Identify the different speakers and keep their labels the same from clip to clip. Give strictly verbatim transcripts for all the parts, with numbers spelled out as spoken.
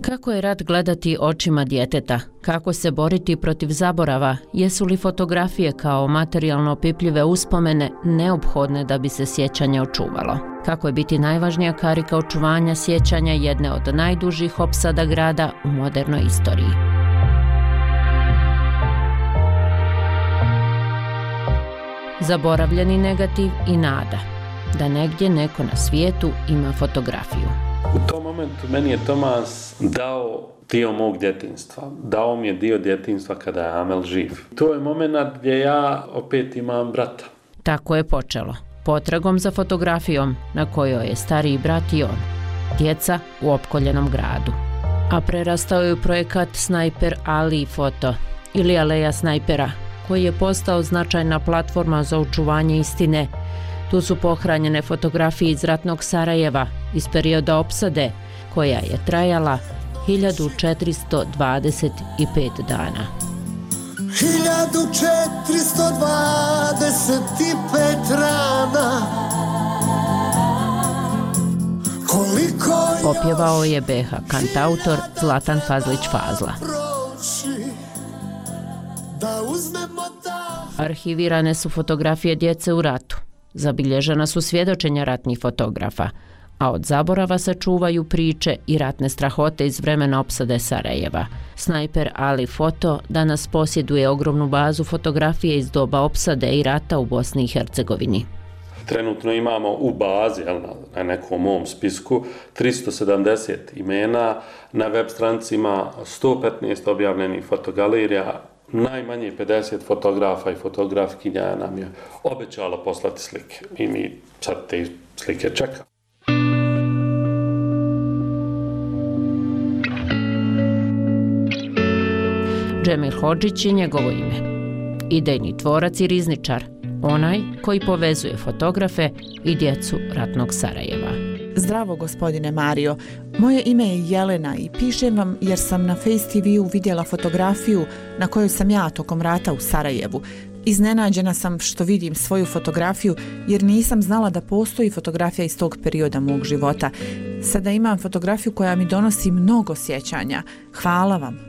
Speaker 1: Kako je rat gledati očima djeteta? Kako se boriti protiv zaborava? Jesu li fotografije kao materijalno opipljive uspomene neophodne da bi se sjećanje očuvalo? Kako je biti najvažnija karika očuvanja sjećanja jedne od najdužih opsada grada u modernoj istoriji? Zaboravljeni negativ i nada da negdje neko na svijetu ima fotografiju.
Speaker 2: U tom momentu meni je Tomas dao dio mog djetinjstva. Dao mi je dio djetinjstva kada je Amel živ. To je moment gdje ja opet imam brata.
Speaker 1: Tako je počelo. Potragom za fotografijom na kojoj je stariji brat i on. Djeca u opkoljenom gradu. A prerastao je u projekat Snajper Ali Foto ili Aleja snajpera, koji je postao značajna platforma za očuvanje istine. Tu su pohranjene fotografije iz ratnog Sarajeva iz perioda opsade, koja je trajala hiljadu četiristo dvadeset pet dana.
Speaker 3: hiljadu četiristo dvadeset pet rana. Koliko
Speaker 1: Opjevao je B H kantautor Zlatan Fazlić Fazla. Arhivirane su fotografije djece u ratu. Zabilježena su svjedočenja ratnih fotografa, a od zaborava se čuvaju priče i ratne strahote iz vremena opsade Sarajeva. Snajper Ali Foto danas posjeduje ogromnu bazu fotografije iz doba opsade i rata u Bosni i Hercegovini.
Speaker 2: Trenutno imamo u bazi, jel, na nekom mom spisku, tristo sedamdeset imena, na web stranici ima sto petnaest objavljenih fotogalerija. Najmanje pedeset fotografa i fotografkinja nam je obećalo poslati slike i mi sad te slike čekamo.
Speaker 1: Džemil Hodžić je njegovo ime. Idejni tvorac i rizničar, onaj koji povezuje fotografe i djecu ratnog Sarajeva.
Speaker 4: Zdravo, gospodine Mario. Moje ime je Jelena i pišem vam jer sam na Face T V-u vidjela fotografiju na kojoj sam ja tokom rata u Sarajevu. Iznenađena sam što vidim svoju fotografiju jer nisam znala da postoji fotografija iz tog perioda mog života. Sada imam fotografiju koja mi donosi mnogo sjećanja. Hvala vam.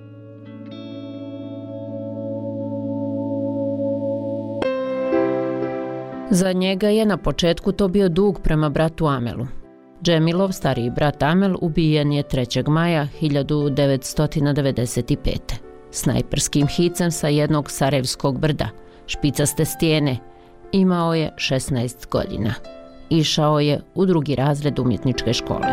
Speaker 1: Za njega je na početku to bio dug prema bratu Amelu. Džemilov stariji brat Amel ubijen je trećeg maja hiljadu devetsto devedeset pete. Snajperskim hicem sa jednog sarajevskog brda, špicaste stijene. Imao je šesnaest godina. Išao je u drugi razred umjetničke škole.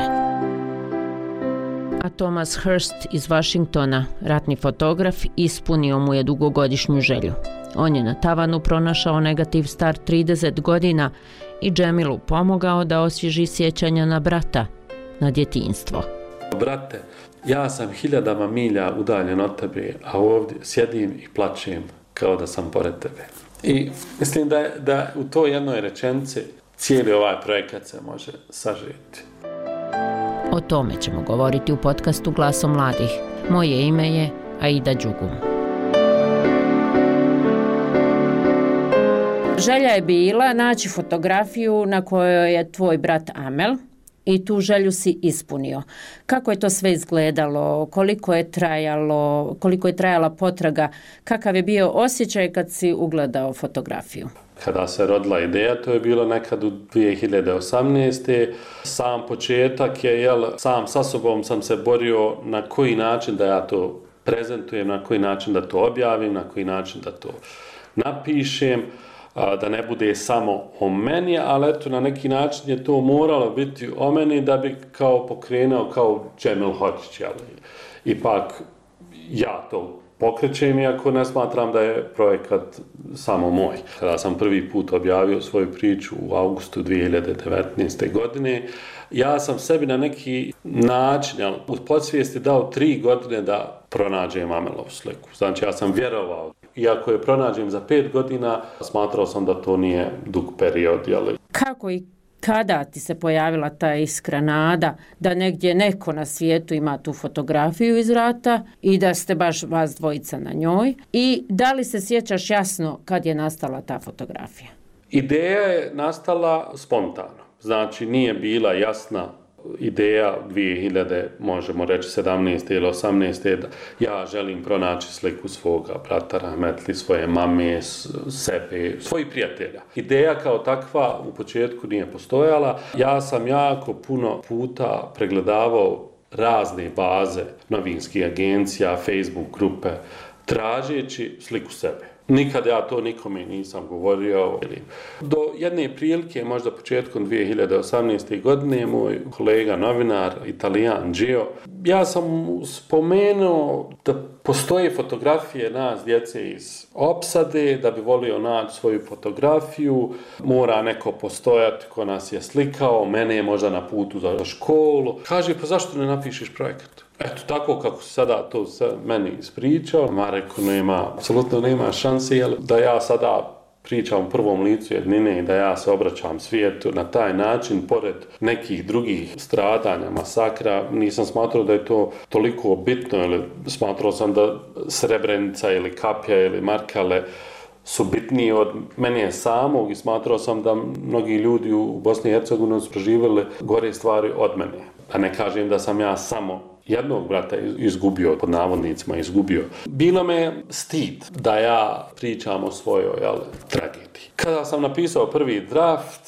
Speaker 1: A Thomas Hurst iz Washingtona, ratni fotograf, ispunio mu je dugogodišnju želju. On je na tavanu pronašao negativ star trideset godina i Džemilu pomogao da osvježi sjećanja na brata, na djetinjstvo.
Speaker 2: Brate, ja sam hiljadama milja udaljen od tebe, a ovdje sjedim i plačem kao da sam pored tebe. I mislim da, da u toj jednoj rečenici cijeli ovaj projekat se može sažeti.
Speaker 1: O tome ćemo govoriti u podcastu Glasom mladih. Moje ime je Aida Đugum. Želja je bila naći fotografiju na kojoj je tvoj brat Amel i tu želju si ispunio. Kako je to sve izgledalo, koliko je trajalo, koliko je trajala potraga, kakav je bio osjećaj kad si ugledao fotografiju?
Speaker 2: Kada se rodila ideja, to je bilo nekad u dvije hiljade osamnaeste. Sam početak je, jel, sam sa sobom sam se borio na koji način da ja to prezentujem, na koji način da to objavim, na koji način da to napišem, da ne bude samo o meni, ali eto, na neki način je to moralo biti o meni da bi kao pokrenuo kao Džemil Hodžić, jel? Ipak ja to pokrećem, iako ne smatram da je projekat samo moj. Kada sam prvi put objavio svoju priču u augustu dvije hiljade devetnaeste. godine, ja sam sebi na neki način, jel, u podsvijesti dao tri godine da pronađem Amelovu sliku. Znači, ja sam vjerovao. Iako je pronađem za pet godina, smatrao sam da to nije dug period. Jel?
Speaker 1: Kako i kada ti se pojavila ta iskra nada da negdje neko na svijetu ima tu fotografiju iz rata i da ste baš vas dvojica na njoj? I da li se sjećaš jasno kad je nastala ta fotografija?
Speaker 2: Ideja je nastala spontano. Znači, nije bila jasna ideja dvije hiljade, možemo reći sedamnaeste ili osamnaeste da ja želim pronaći sliku svoga brata rahmetli, svoje mame, sebe, svojih prijatelja. Ideja kao takva u početku nije postojala. Ja sam jako puno puta pregledavao razne baze novinskih agencija, Facebook grupe, tražeći sliku sebe. Nikad ja to nikome nisam govorio. Do jedne prilike, možda početkom dvije hiljade osamnaeste. godine, moj kolega novinar, Italijan Gio, ja sam spomenuo da postoje fotografije nas, djece iz opsade, da bi volio naći svoju fotografiju, mora neko postojati ko nas je slikao, mene je možda na putu za školu. Kaže, pa zašto ne napišeš projekat? Eto, tako kako se sada to meni ispričao, ma rekao, nema, apsolutno nema šanse, da ja sada pričam u prvom licu jednine i da ja se obraćam svijetu na taj način, pored nekih drugih stradanja, masakra, nisam smatrao da je to toliko bitno, ili smatrao sam da Srebrenica ili Kapja ili Markale su bitniji od mene samog i smatrao sam da mnogi ljudi u Bosni i Hercegovini su proživjeli gore stvari od mene. A ne kažem da sam ja samo jednog brata izgubio, pod navodnicima izgubio. Bilo me stid da ja pričam o svojoj jel, tragediji. Kada sam napisao prvi draft,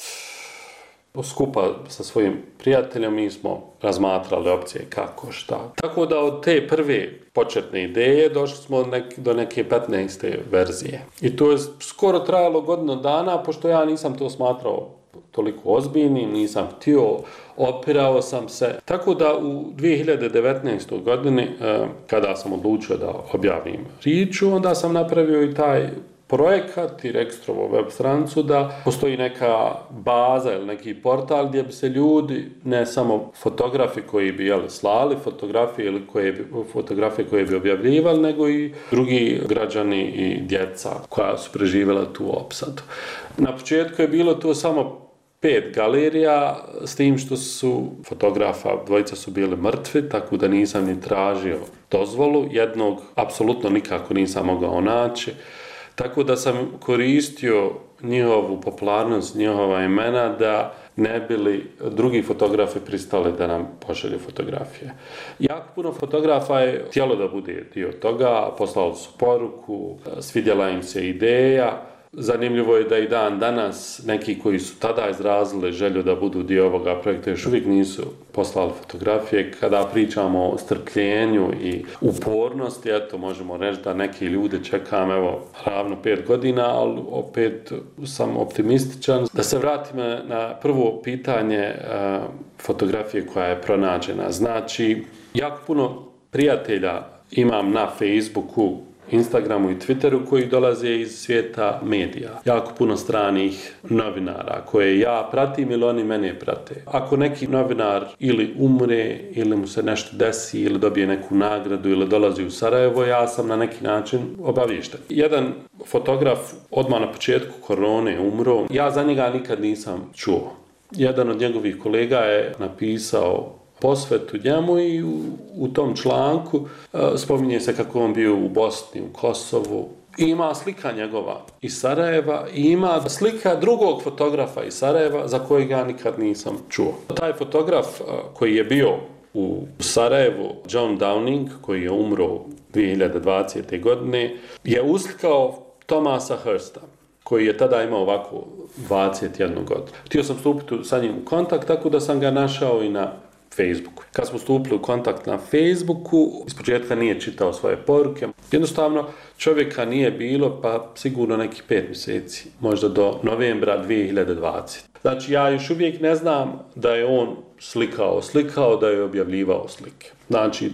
Speaker 2: skupa sa svojim prijateljom, mi smo razmatrali opcije kako, šta. Tako da od te prve početne ideje došli smo nek, do neke petnaeste verzije. I to je skoro trajalo godinu dana, pošto ja nisam to smatrao toliko ozbiljnim, nisam htio, opirao sam se. Tako da u dvije hiljade devetnaestoj. godini, kada sam odlučio da objavim priču, onda sam napravio i taj projekat i registrovo web stranicu da postoji neka baza ili neki portal gdje bi se ljudi, ne samo fotografi koji bi jeli, slali fotografije ili koje bi, fotografije koje bi objavljivali, nego i drugi građani i djeca koja su preživjela tu opsadu. Na početku je bilo to samo pet galerija, s tim što su fotografa, dvojica su bili mrtvi, tako da nisam ni tražio dozvolu, jednog apsolutno nikako nisam mogao naći. Tako da sam koristio njihovu popularnost, njihova imena da ne bili drugi fotografi pristali da nam pošalju fotografije. Jako puno fotografa je htjelo da bude dio toga, poslali su poruku, svidjela im se ideja. Zanimljivo je da i dan danas neki koji su tada izrazili želju da budu dio ovoga projekta još uvijek nisu poslali fotografije. Kada pričamo o strpljenju i upornosti, eto možemo reći da neki ljudi čekam evo ravno pet godina, ali opet sam optimističan. Da se vratim na prvo pitanje uh, fotografije koja je pronađena. Znači, jako puno prijatelja imam na Facebooku, Instagramu i Twitteru koji dolaze iz svijeta medija. Jako puno stranih novinara koje ja pratim ili oni mene prate. Ako neki novinar ili umre ili mu se nešto desi ili dobije neku nagradu ili dolazi u Sarajevo, ja sam na neki način obaviješten. Jedan fotograf odmah na početku korone umro. Ja za njega nikad nisam čuo. Jedan od njegovih kolega je napisao posvetu njemu i u, u tom članku uh, spominje se kako on bio u Bosni, u Kosovu. I ima slika njegova iz Sarajeva i ima slika drugog fotografa iz Sarajeva za kojeg ja nikad nisam čuo. Taj fotograf uh, koji je bio u Sarajevu, John Downing, koji je umro dvije hiljade dvadesete. godine, je uslikao Thomasa Hursta, koji je tada imao ovako dvadeset jednu godinu. Htio sam stupiti sa njim u kontakt, tako da sam ga našao i na Facebooku. Kad smo stupili u kontakt na Facebooku, ispočetka nije čitao svoje poruke. Jednostavno, čovjeka nije bilo, pa sigurno nekih pet mjeseci, možda do novembra dvije hiljade dvadesete. Znači, ja još uvijek ne znam da je on slikao, slikao, da je objavljivao slike. Znači,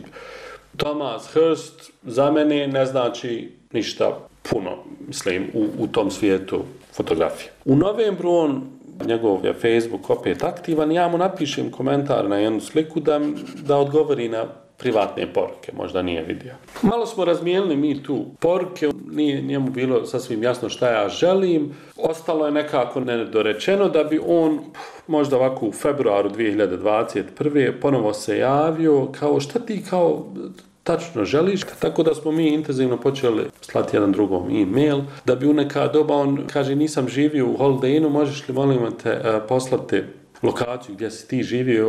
Speaker 2: Thomas Hurst za mene ne znači ništa puno, mislim, u, u tom svijetu fotografije. U novembru on, njegov je Facebook opet aktivan, ja mu napišem komentar na jednu sliku da, da odgovori na privatne poruke, možda nije vidio. Malo smo razmijenili mi tu poruke, nije njemu bilo sasvim jasno šta ja želim, ostalo je nekako nedorečeno da bi on možda ovako u februaru dvije hiljade dvadeset prve. ponovo se javio kao šta ti kao tačno želiš, tako da smo mi intenzivno počeli slati jedan drugom e-mail, da bi u neka doba on kaže nisam živio u Holiday Innu, možeš li molim te poslati lokaciju gdje si ti živio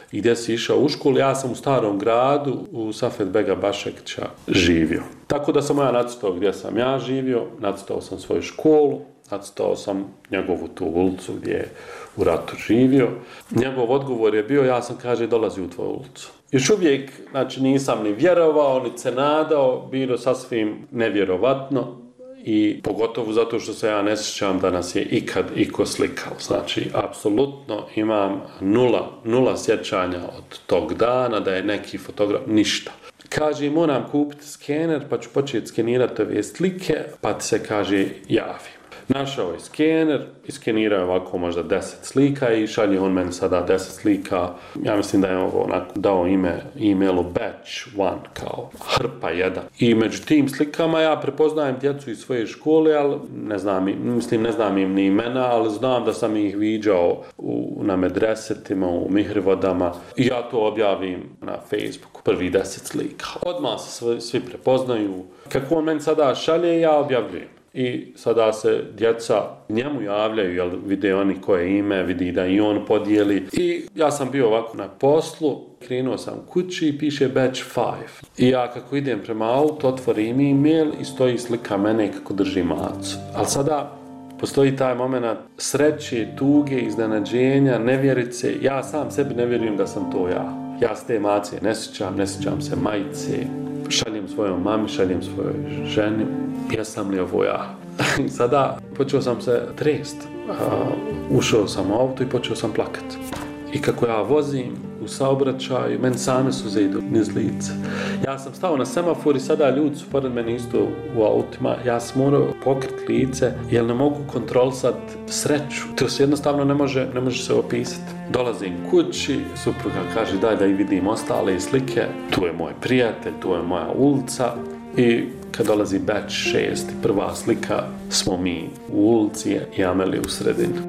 Speaker 2: i gdje si išao u školu. Ja sam u Starom gradu u Safet Bega Bašekića živio. Tako da sam ja nacrtao gdje sam ja živio, nacrtao sam svoju školu, nacrtao sam njegovu tu ulicu gdje je u ratu živio. Njegov odgovor je bio, ja sam, kaže, dolazi u tvoju ulicu. Još uvijek, znači, nisam ni vjerovao, ni se nadao, bilo sasvim nevjerovatno i pogotovo zato što se ja ne sjećam da nas je ikad iko slikao. Znači, apsolutno imam nula, nula sjećanja od tog dana da je neki fotograf, ništa. Kaže, moram kupiti skener, pa ću početi skenirati ove slike, pa ti se, kaže, javim. Našao je skener, iskenirao ovako možda deset slika i šalje on meni sada deset slika. Ja mislim da je ovo onako dao ime e-mailu batch one, kao hrpa jedan. I među tim slikama ja prepoznajem djecu iz svoje škole, ali ne znam, mislim ne znam im ni imena, ali znam da sam ih viđao u, na medresetima, u mihrivodama i ja to objavim na Facebooku, prvi deset slika. Odmah se svi, svi prepoznaju. Kako on meni sada šalje, ja objavljujem. I sada se djeca njemu javljaju, jer vide oni koje ime, vidi da i on podijeli. I ja sam bio ovako na poslu, krenuo sam kući i piše batch five. I ja kako idem prema autu, otvorim e-mail i stoji slika mene kako drži macu. Ali sada postoji taj moment sreće, tuge, iznenađenja, nevjerice. Ja sam sebi ne vjerujem da sam to ja. Ja s te mace ne sjećam, ne sjećam se majice. Šaljem svojoj mami, šaljem svojoj ženi. Jesam li ovo ja? Sada počeo sam se trest. Uh, ušao sam u auto i počeo sam plakat. I kako ja vozim u saobraćaju, meni same suze idu niz lice. Ja sam stao na semafor i sada ljudi su pored mene isto u autima. Ja sam morao pokriti lice jer ne mogu kontrolisati sreću. To se jednostavno ne može, ne može se opisati. Dolazim kući, supruga kaže daj da i vidim ostale slike. Tu je moj prijatelj, tu je moja ulica. I kad dolazi batch šest, prva slika, smo mi u ulici i Amelija u sredini.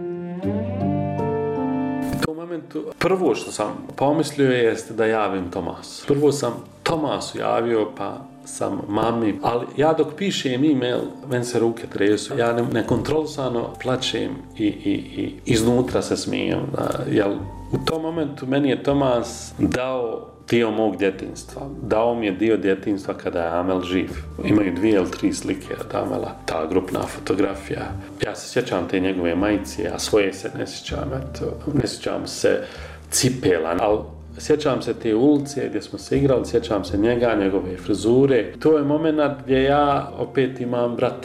Speaker 2: U tom momentu, prvo što sam pomislio jeste da javim Tomasu. Prvo sam Tomasu javio, pa sam mami, ali ja dok pišem e-mail, meni se ruke tresu, ja ne, nekontrolisano plačem i, i, i iznutra se smijem. Jel, u tom momentu meni je Tomas dao dio mog djetinjstva. Dao mi je dio djetinjstva kada je Amel živ. Imaju dvije ili tri slike od Amela, ta grupna fotografija. Ja se sjećam te njegove majice, a svoje se ne sjećam, eto, ne sjećam se cipela, ali sjećam se te ulice gdje smo se igrali, sjećam se njega, njegove frizure. To je moment gdje ja opet imam brata.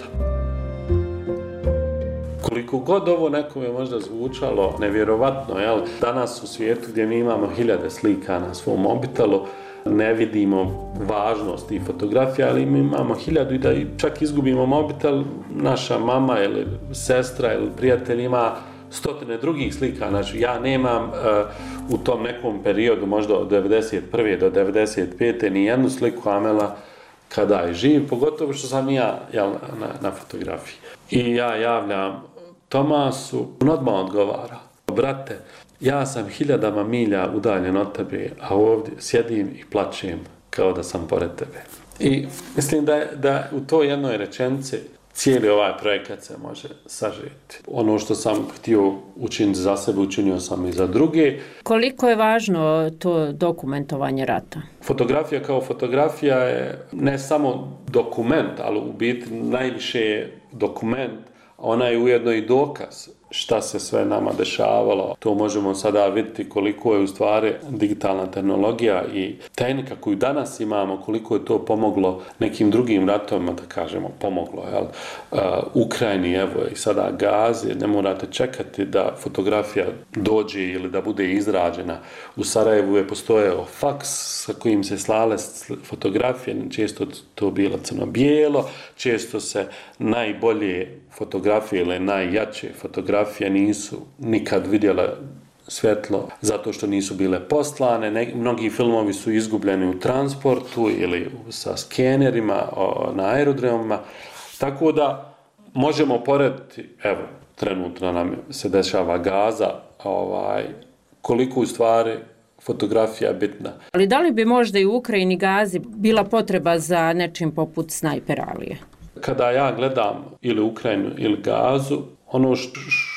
Speaker 2: Koliko god ovo nekome možda zvučalo nevjerovatno, jel? Danas u svijetu gdje mi imamo hiljade slika na svom mobitelu, ne vidimo važnost i fotografija, ali mi imamo hiljadu i da čak izgubimo mobitel, naša mama ili sestra ili prijatelj ima stotine drugih slika. Znači, ja nemam uh, u tom nekom periodu, možda od devedeset prve do devedeset pete ni jednu sliku Amela kada je živ, pogotovo što sam ja jel, na, na fotografiji. I ja javljam Tomasu, on odmah odgovara, brate, ja sam hiljadama milja udaljen od tebe, a ovdje sjedim i plačem kao da sam pored tebe. I mislim da, da u toj jednoj rečenici cijeli ovaj projekat se može sažeti. Ono što sam htio učiniti za sebe, učinio sam i za druge.
Speaker 1: Koliko je važno to dokumentovanje rata?
Speaker 2: Fotografija kao fotografija je ne samo dokument, ali u biti najviše je dokument, ona je ujedno i dokaz šta se sve nama dešavalo. To možemo sada vidjeti koliko je u stvari digitalna tehnologija i tehnika koju danas imamo, koliko je to pomoglo nekim drugim ratovima, da kažemo, pomoglo. Jel? Uh, Ukrajini, evo i sada Gazi, ne morate čekati da fotografija dođe ili da bude izrađena. U Sarajevu je postojao faks sa kojim se slale fotografije, često to bilo crno-bijelo, često se najbolje fotografije ili najjače fotografije nisu nikad vidjele svjetlo zato što nisu bile poslane. Ne, mnogi filmovi su izgubljeni u transportu ili sa skenerima o, na aerodromima. Tako da možemo porediti, evo, trenutno nam se dešava Gaza, ovaj, koliko u stvari fotografija bitna.
Speaker 1: Ali da li bi možda i u Ukrajini Gazi bila potreba za nečim poput Snajper Alije?
Speaker 2: Kada ja gledam ili Ukrajinu ili Gazu, ono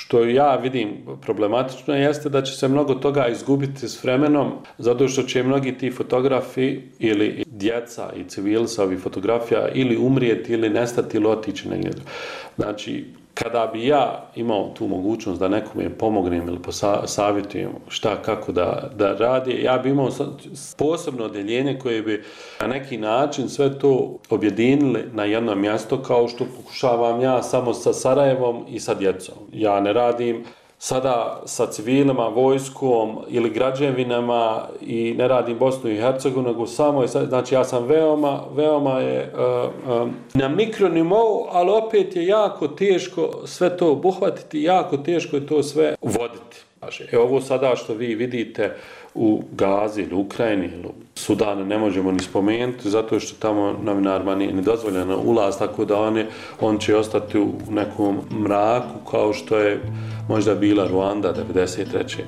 Speaker 2: što ja vidim problematično jeste da će se mnogo toga izgubiti s vremenom, zato što će mnogi ti fotografi ili djeca i civili sa ovih fotografija ili umrijeti ili nestati ili otići negdje. Znači, kada bi ja imao tu mogućnost da nekome pomognem ili savjetujem šta, kako da, da radi, ja bi imao posebno odjeljenje koje bi na neki način sve to objedinili na jedno mjesto, kao što pokušavam ja samo sa Sarajevom i sa djecom. Ja ne radim sada sa civilima, vojskom ili građevinama i ne radim Bosnu i Hercegovinu, nego samo je, znači ja sam veoma, veoma je uh, um, na mikronivou, ali opet je jako teško sve to obuhvatiti, jako teško je to sve voditi. E ovo sada što vi vidite u Gazi ili Ukrajini ili Sudanu ne možemo ni spomenuti, zato što tamo novinarima nije ni dozvoljeno ulaz, tako da on, je, on će ostati u nekom mraku kao što je možda bila Ruanda devedeset treće.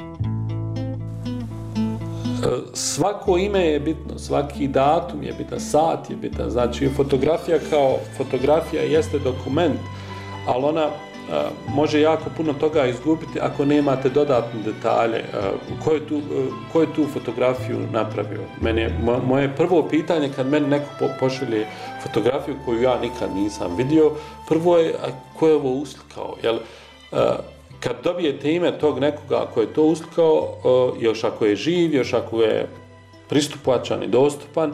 Speaker 2: Svako ime je bitno, svaki datum je bitan, sat je bitan, znači fotografija kao fotografija jeste dokument, ali ona Uh, može jako puno toga izgubiti ako nemate dodatne detalje. Uh, ko, je tu, uh, ko je tu fotografiju napravio? Meni je, mo, moje prvo pitanje kad meni neko po, pošalje fotografiju koju ja nikad nisam vidio, prvo je a, ko je ovo uslikao? Jel, uh, kad dobijete ime tog nekoga ko je to uslikao, uh, još ako je živ, još ako je pristupačan i dostupan,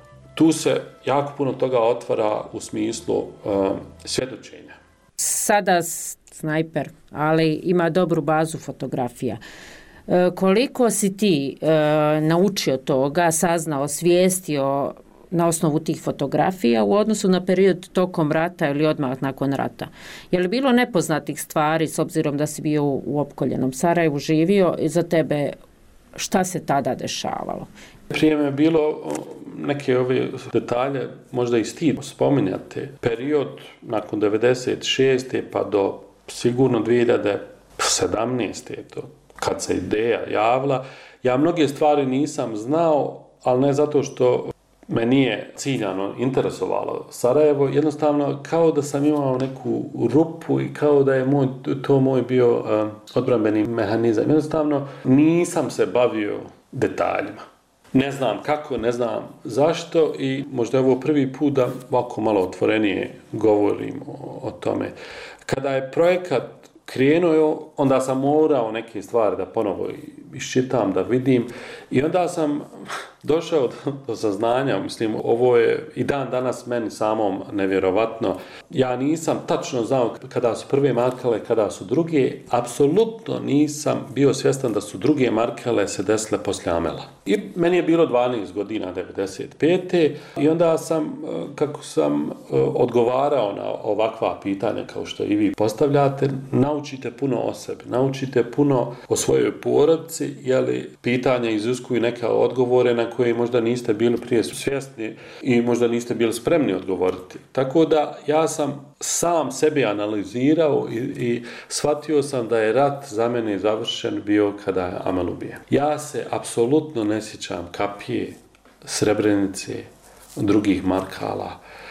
Speaker 2: tu se jako puno toga otvara u smislu uh, svjedočenja.
Speaker 1: Sada Snajper, ali ima dobru bazu fotografija. E, koliko si ti e, naučio toga, saznao, svijestio na osnovu tih fotografija u odnosu na period tokom rata ili odmah nakon rata? Je li bilo nepoznatih stvari s obzirom da si bio u opkoljenom Sarajevu, živio i za tebe šta se tada dešavalo?
Speaker 2: Prije me je bilo neke ove detalje, možda i stid spominjate. Period nakon devedeset šeste pa do sigurno dvije hiljade sedamnaeste to, kad se ideja javila, ja mnoge stvari nisam znao, ali ne zato što me nije ciljano interesovalo Sarajevo, jednostavno kao da sam imao neku rupu i kao da je moj, to moj bio uh, odbrambeni mehanizam. Jednostavno nisam se bavio detaljima. Ne znam kako, ne znam zašto i možda je ovo prvi put da ovako malo otvorenije govorim o, o tome. Kada je projekat krenuo, onda sam morao neke stvari da ponovo iščitam, da vidim i onda sam došao do, do saznanja, mislim, ovo je i dan danas meni samom nevjerovatno. Ja nisam tačno znao kada su prve markale, kada su druge, apsolutno nisam bio svjestan da su druge markale se desile poslije Amela. I meni je bilo dvanaest godina, devedeset pete i onda sam, kako sam odgovarao na ovakva pitanja kao što i vi postavljate, naučite puno o sebi, naučite puno o svojoj porodici, jeli pitanja iziskuju neke odgovore na koje možda niste bili prije svjesni i možda niste bili spremni odgovoriti. Tako da ja sam sam sebi analizirao i, i shvatio sam da je rat za mene završen bio kada je Amel ubijen. Ja se apsolutno ne sjećam Kapije, Srebrenice, drugih markala.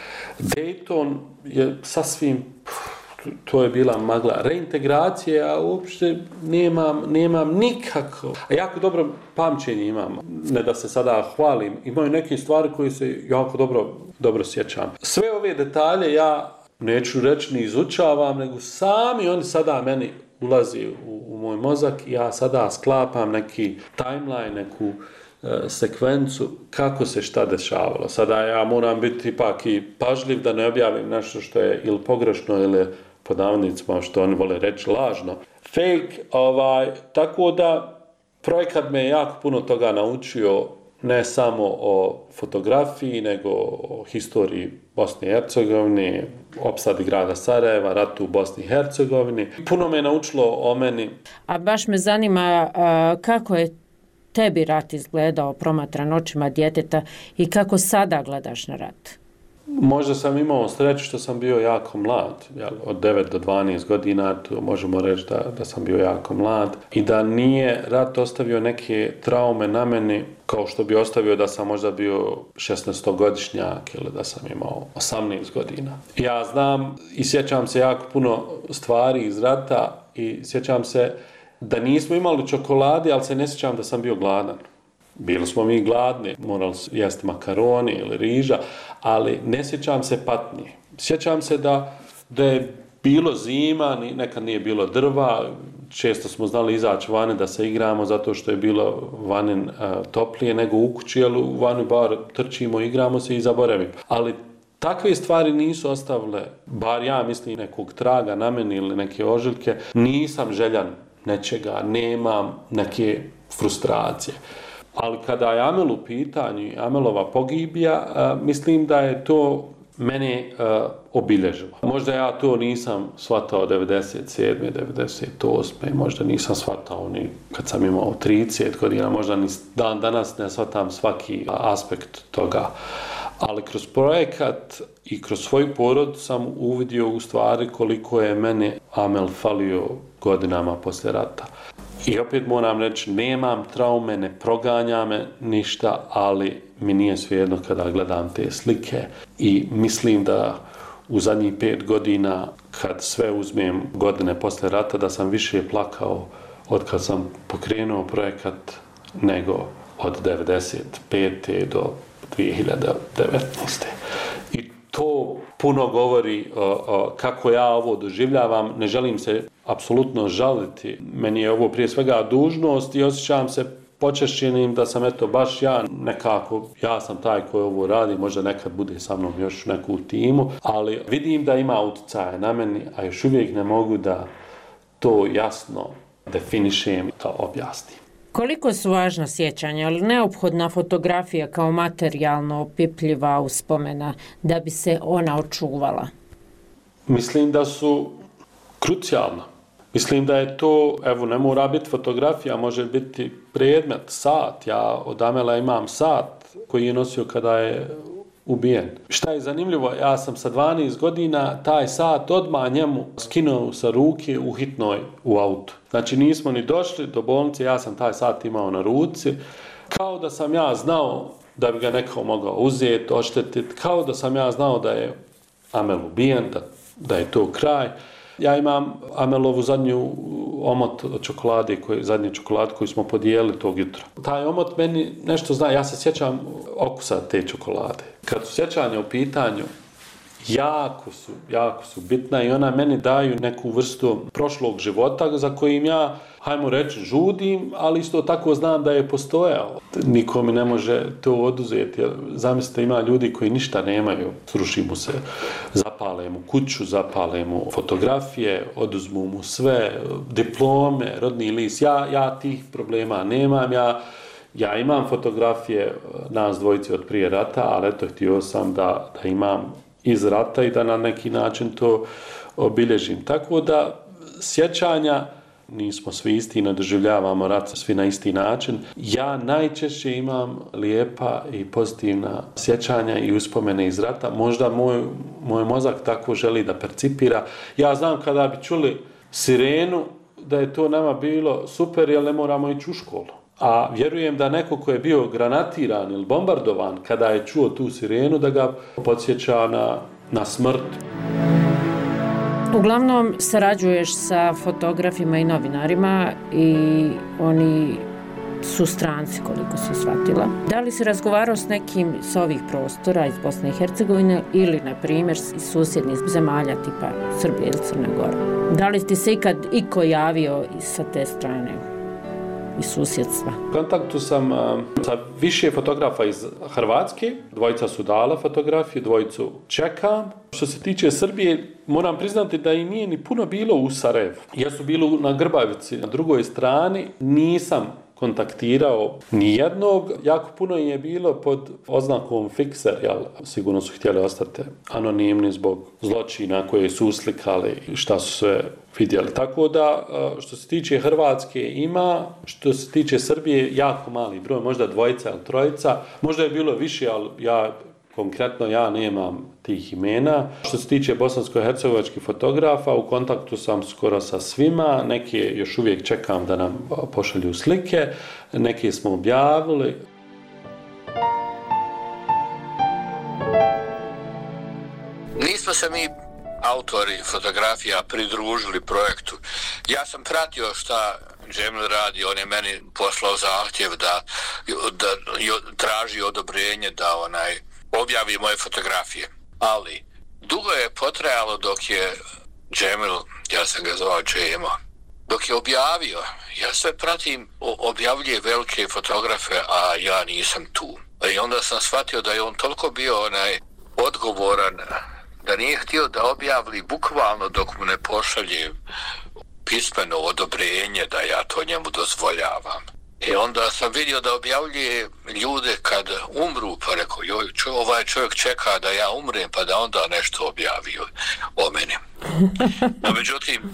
Speaker 2: Dayton je sasvim, to je bila magla. Reintegracije, a uopšte nemam, nemam nikako. A jako dobro pamćenje imam. Ne da se sada hvalim. Imaju neke stvari koje se jako dobro, dobro sjećam. Sve ove detalje ja neću reći ni izučavam, nego sami oni sada meni ulazi u, u moj mozak i ja sada sklapam neki timeline, neku uh, sekvencu kako se šta dešavalo. Sada ja moram biti ipak i pažljiv da ne objavim nešto što je ili pogrešno ili pod navodnicima što oni vole reći lažno. Fake, ovaj, tako da projekat me je jako puno toga naučio, ne samo o fotografiji, nego o historiji Bosne i Hercegovine, opsadi grada Sarajeva, ratu u Bosni i Hercegovini. Puno me je naučilo o meni.
Speaker 1: A baš me zanima a, kako je tebi rat izgledao promatran očima djeteta i kako sada gledaš na rat?
Speaker 2: Možda sam imao sreću što sam bio jako mlad, jel? Od devet do dvanaest godina, to možemo reći da, da sam bio jako mlad i da nije rat ostavio neke traume na meni kao što bi ostavio da sam možda bio šesnaestogodišnjak ili da sam imao osamnaest godina. Ja znam i sjećam se jako puno stvari iz rata i sjećam se da nismo imali čokolade, ali se ne sjećam da sam bio gladan. Bili smo mi gladni, morali jesti makaroni ili riža, ali ne sjećam se patnje. Sjećam se da, da je bilo zima, nekad nije bilo drva, često smo znali izaći vani da se igramo zato što je bilo vani uh, toplije nego u kući, ali u vani bar trčimo, igramo se i zaboravimo. Ali takve stvari nisu ostavile, bar ja mislim, nekog traga na meni ili neke ožiljke. Nisam željan nečega, nemam neke frustracije. Ali kada je Amel u pitanju, Amelova pogibija, uh, mislim da je to mene uh, obilježilo. Možda ja to nisam shvatao devedeset sedme, devedeset osme, možda nisam shvatao ni kad sam imao trideset godina, možda ni dan danas ne shvatam svaki aspekt toga. Ali kroz projekat i kroz svoju porodicu sam uvidio u stvari koliko je mene Amel falio godinama poslije rata. I opet moram reći, nemam traume, ne proganja me ništa, ali mi nije svejedno kada gledam te slike i mislim da u zadnjih pet godina, kad sve uzmem godine poslije rata, da sam više plakao od kad sam pokrenuo projekat nego od devedeset pete do dvije hiljade devetnaeste. I to puno govori o, o, kako ja ovo doživljavam. Ne želim se apsolutno žaliti. Meni je ovo prije svega dužnost i osjećam se počašćenim da sam eto baš ja nekako, ja sam taj koji ovo radi, možda nekad bude sa mnom još neku timu, ali vidim da ima utjecaja na meni, a još uvijek ne mogu da to jasno definišem i to objasnim.
Speaker 1: Koliko su važna sjećanja, ali neophodna fotografija kao materijalno opipljiva uspomena da bi se ona očuvala?
Speaker 2: Mislim da su krucijalna. Mislim da je to, evo, ne mora biti fotografija, može biti predmet, sat. Ja od Amela imam sat koji je nosio kada je ubijen. Šta je zanimljivo, ja sam sa dvanaest godina taj sat odmah njemu skinuo sa ruke u hitnoj u autu. Znači nismo ni došli do bolnice, ja sam taj sat imao na ruci, kao da sam ja znao da bi ga neko mogao uzeti, oštetiti, kao da sam ja znao da je Amel ubijen, da, da je to kraj. Ja imam Amelovu zadnju omot od čokolade, koji, zadnji čokolad koji smo podijelili tog jutra. Taj omot meni nešto zna, ja se sjećam okusa te čokolade. Kad su sjećanja u pitanju, jako su, jako su bitna i ona meni daju neku vrstu prošlog života za kojim ja, hajmo reći, žudim, ali isto tako znam da je postojao. Niko mi ne može to oduzeti. Zamislite, ima ljudi koji ništa nemaju, sruši mu se, zapale mu kuću, zapale mu fotografije, oduzmu mu sve, diplome, rodni list. Ja, ja tih problema nemam, ja Ja imam fotografije nas dvojice od prije rata, ali eto, htio sam da, da imam iz rata i da na neki način to obilježim. Tako da sjećanja, nismo svi isti, ne doživljavamo rat svi na isti način. Ja najčešće imam lijepa i pozitivna sjećanja i uspomene iz rata. Možda moj, moj mozak tako želi da percipira. Ja znam kada bi čuli sirenu da je to nama bilo super, jer ne moramo ići u školu. A vjerujem da neko ko je bio granatiran ili bombardovan, kada je čuo tu sirenu, da ga podsjeća na, na smrt.
Speaker 1: Uglavnom sarađuješ sa fotografima i novinarima i oni su stranci, koliko se shvatila. Da li si razgovarao s nekim s ovih prostora iz Bosne i Hercegovine ili, na primjer, iz susjednih zemalja tipa Srbije ili Crne Gore? Da li ti se ikad iko javio sa te strane? I susjedstva.
Speaker 2: U kontaktu sam uh, sa više fotografa iz Hrvatske, dvojica su dala fotografiju, dvojicu čekam. Što se tiče Srbije, moram priznati da i nije ni puno bilo u Sarajevu. Ja su bili na Grbavici, na drugoj strani, nisam kontaktirao nijednog. Jako puno je bilo pod oznakom fikser, jel, sigurno su htjeli ostati anonimni zbog zločina koje su uslikali i šta su sve vidjeli. Tako da, što se tiče Hrvatske ima, što se tiče Srbije, jako mali broj, možda dvojica ili trojica, možda je bilo više, ali ja Konkretno ja nemam tih imena. Što se tiče bosansko-hercegovačkih fotografa, u kontaktu sam skoro sa svima, neke još uvijek čekam da nam pošalju slike, neke smo objavili.
Speaker 5: Nismo se mi autori fotografija pridružili projektu. Ja sam pratio šta Džemil radi, on je meni poslao zahtjev da, da traži odobrenje da onaj objavi moje fotografije. Ali dugo je potrajalo dok je Džemil, ja sam ga zvao Džemo, dok je objavio. Ja sve pratim, objavljuje velike fotografe, a ja nisam tu. I onda sam shvatio da je on toliko bio onaj odgovoran da nije htio da objavili bukvalno dok mu ne pošalje pismeno odobrenje da ja to njemu dozvoljavam. I onda sam vidio da objavljuje ljude kad umru, pa rekao, joj, čo, ovaj čovjek čeka da ja umrem, pa da onda nešto objavi o meni. No međutim,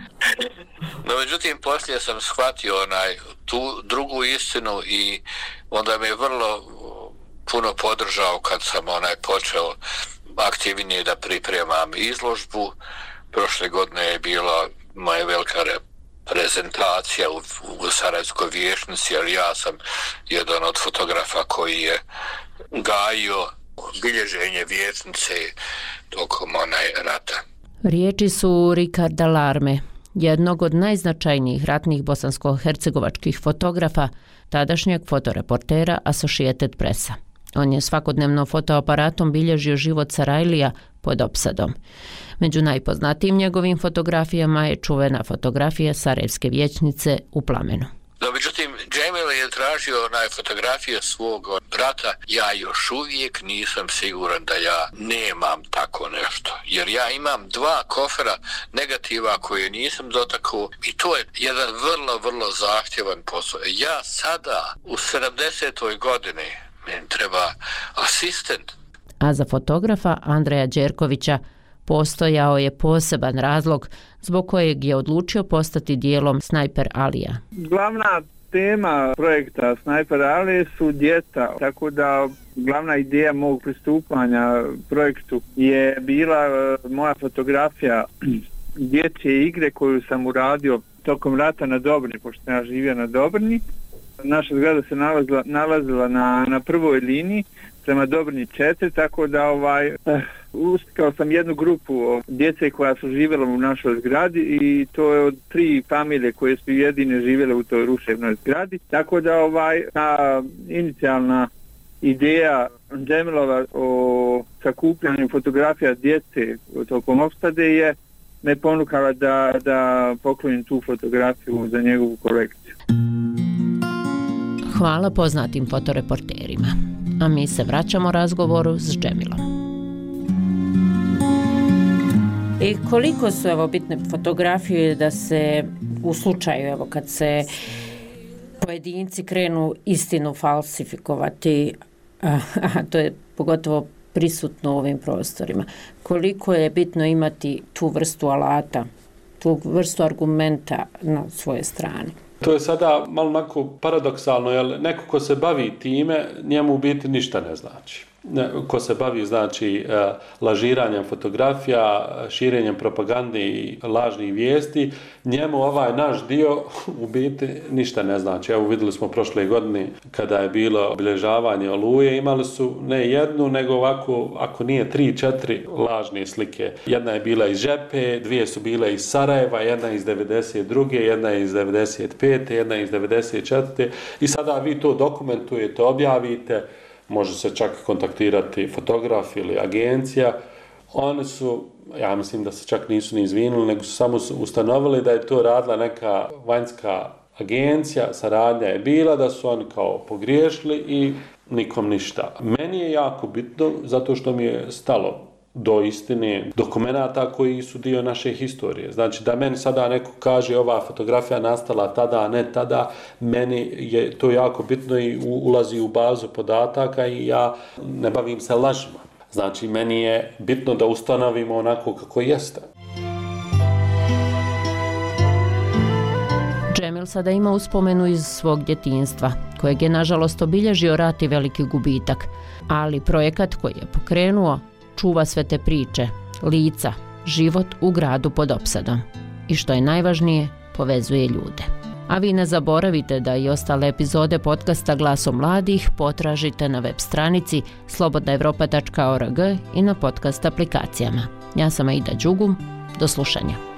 Speaker 5: no međutim, poslije sam shvatio onaj, tu drugu istinu i onda me je vrlo puno podržao kad sam onaj počeo aktivnije da pripremam izložbu. Prošle godine je bila moja velika prezentacija u, u Sarajevskoj vijećnici, jer ja sam jedan od fotografa koji je gajio bilježenje vijećnice tokom onaj rata.
Speaker 1: Riječi su Ricarda Larme, jednog od najznačajnijih ratnih bosansko-hercegovačkih fotografa, tadašnjeg fotoreportera Associated Pressa. On je svakodnevno fotoaparatom bilježio život Sarajlija pod opsadom. Među najpoznatijim njegovim fotografijama je čuvena fotografija Sarajevske vijećnice u plamenu.
Speaker 5: No, međutim, Džemil je tražio onaj fotografije svog brata. Ja još uvijek nisam siguran da ja nemam tako nešto. Jer ja imam dva kofera negativa koje nisam dotakao i to je jedan vrlo, vrlo zahtjevan posao. Ja sada u sedamdesetoj godini meni treba asistent.
Speaker 1: A za fotografa Andreja Đerkovića postojao je poseban razlog zbog kojeg je odlučio postati dijelom Snajper Alija.
Speaker 6: Glavna tema projekta Snajper Ali su djeca, tako da glavna ideja mog pristupanja projektu je bila moja fotografija dječje igre koju sam uradio tokom rata na Dobrni, pošto sam ja živio na Dobrni. Naša zgrada se nalazila, nalazila na, na prvoj liniji prema Dobrni četiri, tako da ovaj, eh, ustikao sam jednu grupu djece koja su živjela u našoj zgradi i to je od tri familije koje su jedine živjele u toj ruševnoj zgradi. Tako da ovaj, ta inicijalna ideja Džemilova o sakupljanju fotografija djece tokom opsade je me ponukala da, da poklonim tu fotografiju za njegovu kolekciju.
Speaker 1: Hvala poznatim fotoreporterima. A mi se vraćamo razgovoru s Džemilom. I koliko su evo bitne fotografije da se u slučaju evo kad se pojedinci krenu istinu falsifikovati, a, a to je pogotovo prisutno u ovim prostorima. Koliko je bitno imati tu vrstu alata, tu vrstu argumenta na svoje strane?
Speaker 2: To je sada malo onako paradoksalno, jer neko ko se bavi time, njemu u biti ništa ne znači. Ko se bavi, znači, lažiranjem fotografija, širenjem propagande i lažnih vijesti, njemu ovaj naš dio u biti ništa ne znači. Evo vidjeli smo prošle godine kada je bilo obilježavanje Oluje, imali su ne jednu, nego ovako, ako nije tri, četiri lažne slike. Jedna je bila iz Žepe, dvije su bile iz Sarajeva, jedna iz devedeset druge, jedna iz devedeset pete, jedna iz devedeset četvrte i sada vi to dokumentujete, objavite. Može se čak kontaktirati fotograf ili agencija. Oni su, ja mislim da se čak nisu ni izvinuli, nego su samo ustanovili da je to radila neka vanjska agencija, saradnja je bila, da su oni kao pogriješili i nikom ništa. Meni je jako bitno zato što mi je stalo do istine dokumenata koji su dio naše historije. Znači da meni sada neko kaže ova fotografija nastala tada, a ne tada, meni je to jako bitno i ulazi u bazu podataka i ja ne bavim se lažima. Znači meni je bitno da ustanovimo onako kako jeste.
Speaker 1: Džemil sada ima uspomenu iz svog djetinjstva, kojeg je nažalost obilježio rat i veliki gubitak, ali projekat koji je pokrenuo čuva sve te priče, lica, život u gradu pod opsadom i što je najvažnije, povezuje ljude. A vi ne zaboravite da i ostale epizode podcasta Glasom mladih potražite na web stranici slobodna evropa tačka org i na podcast aplikacijama. Ja sam Aida Đugum, do slušanja.